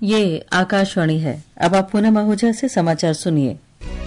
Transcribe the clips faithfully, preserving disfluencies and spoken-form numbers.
ये आकाशवाणी है। अब आप पूनम आहूजा से समाचार सुनिए।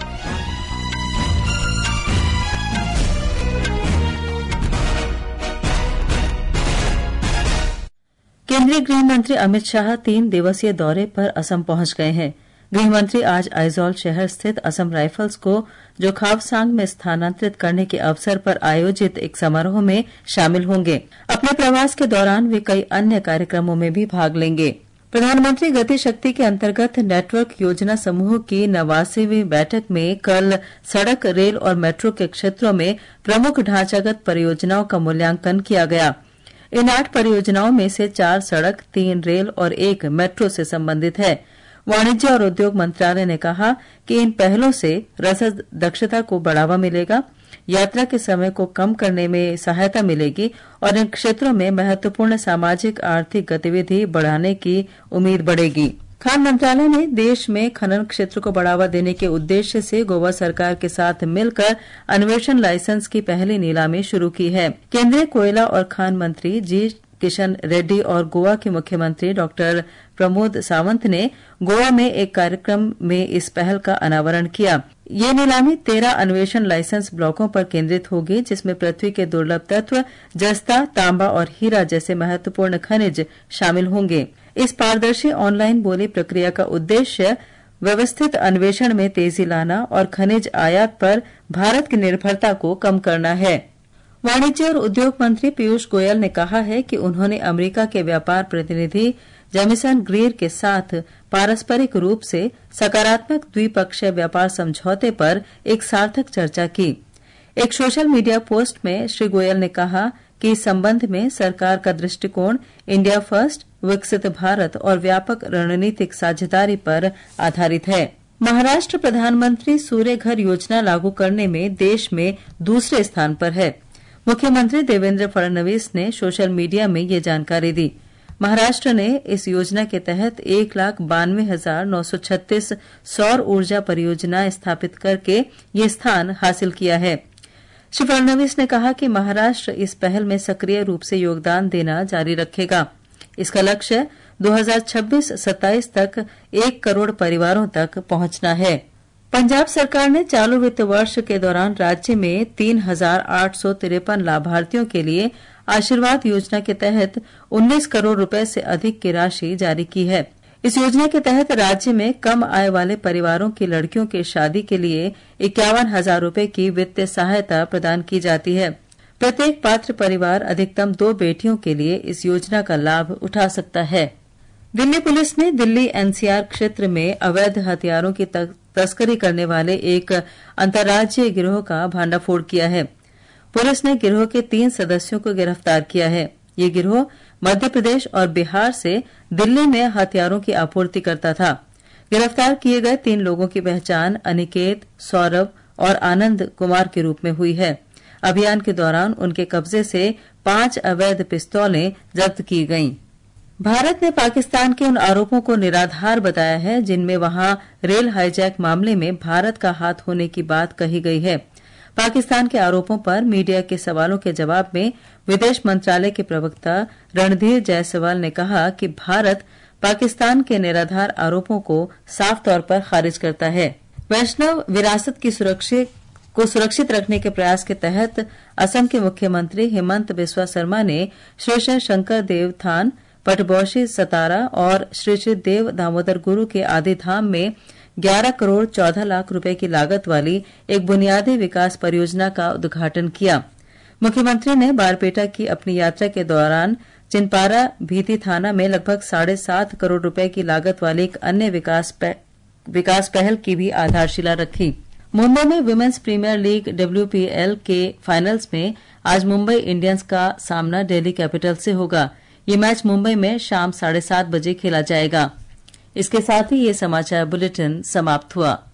केंद्रीय गृह मंत्री अमित शाह तीन दिवसीय दौरे पर असम पहुंच गए हैं। गृह मंत्री आज आइजोल शहर स्थित असम राइफल्स को जोखावसांग में स्थानांतरित करने के अवसर पर आयोजित एक समारोह में शामिल होंगे। अपने प्रवास के दौरान वे कई अन्य कार्यक्रमों में भी भाग लेंगे। प्रधानमंत्री गति शक्ति के अंतर्गत नेटवर्क योजना समूह की नवासीवीं बैठक में कल सड़क, रेल और मेट्रो के क्षेत्रों में प्रमुख ढांचागत परियोजनाओं का मूल्यांकन किया गया। इन आठ परियोजनाओं में से चार सड़क, तीन रेल और एक मेट्रो से संबंधित है। वाणिज्य और उद्योग मंत्रालय ने कहा कि इन पहलों से रसद दक्षता को बढ़ावा मिलेगा, यात्रा के समय को कम करने में सहायता मिलेगी और इन क्षेत्रों में महत्वपूर्ण सामाजिक आर्थिक गतिविधि बढ़ाने की उम्मीद बढ़ेगी। खान मंत्रालय ने देश में खनन क्षेत्र को बढ़ावा देने के उद्देश्य से गोवा सरकार के साथ मिलकर अन्वेषण लाइसेंस की पहली नीलामी शुरू की है। केंद्रीय कोयला और खान मंत्री जी किशन रेड्डी और गोवा के मुख्यमंत्री डॉक्टर प्रमोद सावंत ने गोवा में एक कार्यक्रम में इस पहल का अनावरण किया। ये नीलामी तेरह अन्वेषण लाइसेंस ब्लॉकों पर केंद्रित होगी, जिसमें पृथ्वी के दुर्लभ तत्व जस्ता, तांबा और हीरा जैसे महत्वपूर्ण खनिज शामिल होंगे। इस पारदर्शी ऑनलाइन बोली प्रक्रिया का उद्देश्य व्यवस्थित अन्वेषण में तेजी लाना और खनिज आयात पर भारत की निर्भरता को कम करना है। वाणिज्य और उद्योग मंत्री पीयूष गोयल ने कहा है कि उन्होंने अमेरिका के व्यापार प्रतिनिधि जेमिसन ग्रीर के साथ पारस्परिक रूप से सकारात्मक द्विपक्षीय व्यापार समझौते पर एक सार्थक चर्चा की। एक सोशल मीडिया पोस्ट में श्री गोयल ने कहा कि इस संबंध में सरकार का दृष्टिकोण इंडिया फर्स्ट, विकसित भारत और व्यापक रणनीतिक साझेदारी पर आधारित है। महाराष्ट्र प्रधानमंत्री सूर्य घर योजना लागू करने में देश में दूसरे स्थान पर है। मुख्यमंत्री देवेंद्र फडणवीस ने सोशल मीडिया में ये जानकारी दी। महाराष्ट्र ने इस योजना के तहत एक लाख बानवे हजार नौ सौ छत्तीस सौर ऊर्जा परियोजनाएं स्थापित करके ये स्थान हासिल किया है। श्री फडणवीस ने कहा कि महाराष्ट्र इस पहल में सक्रिय रूप से योगदान देना जारी रखेगा। इसका लक्ष्य दो हज़ार छब्बीस सत्ताईस तक एक करोड़ परिवारों तक पहुंचना है। पंजाब सरकार ने चालू वित्त वर्ष के दौरान राज्य में तीन हजार आठ सौ तिरपन लाभार्थियों के लिए आशीर्वाद योजना के तहत उन्नीस करोड़ रुपए से अधिक की राशि जारी की है। इस योजना के तहत राज्य में कम आय वाले परिवारों की लड़कियों की शादी के लिए इक्यावन हजार रुपए की वित्तीय सहायता प्रदान की जाती है। प्रत्येक पात्र परिवार अधिकतम दो बेटियों के लिए इस योजना का लाभ उठा सकता है। दिल्ली पुलिस ने दिल्ली एनसीआर क्षेत्र में अवैध हथियारों की तस्करी करने वाले एक अंतर्राज्यीय गिरोह का भांडाफोड़ किया है। पुलिस ने गिरोह के तीन सदस्यों को गिरफ्तार किया है। ये गिरोह मध्य प्रदेश और बिहार से दिल्ली में हथियारों की आपूर्ति करता था। गिरफ्तार किए गए तीन लोगों की पहचान अनिकेत, सौरभ और आनंद कुमार के रूप में हुई है। अभियान के दौरान उनके कब्जे से पांच अवैध पिस्तौलें जब्त की गईं। भारत ने पाकिस्तान के उन आरोपों को निराधार बताया है जिनमें वहां रेल हाईजैक मामले में भारत का हाथ होने की बात कही गई है। पाकिस्तान के आरोपों पर मीडिया के सवालों के जवाब में विदेश मंत्रालय के प्रवक्ता रणधीर जायसवाल ने कहा कि भारत पाकिस्तान के निराधार आरोपों को साफ तौर पर खारिज करता है। वैष्णव विरासत की सुरक्षित को सुरक्षित रखने के प्रयास के तहत असम के मुख्यमंत्री हेमंत बिस्वा शर्मा ने श्री श्री शंकर देव थान, पटबौशी सतारा और श्री श्री देव दामोदर गुरु के आदि धाम में ग्यारह करोड़ चौदह लाख रुपए की लागत वाली एक बुनियादी विकास परियोजना का उद्घाटन किया। मुख्यमंत्री ने बारपेटा की अपनी यात्रा के दौरान चिनपारा भीती थाना में लगभग साढ़े सात करोड़ रुपए की लागत वाली एक अन्य विकास, पह, विकास पहल की भी आधारशिला रखी। मुंबई में विमेन्स प्रीमियर लीग डब्ल्यूपीएल के फाइनल्स में आज मुंबई इंडियंस का सामना दिल्ली कैपिटल से होगा। ये मैच मुंबई में शाम साढ़े सात बजे खेला जाएगा। इसके साथ ही ये समाचार बुलेटिन समाप्त हुआ।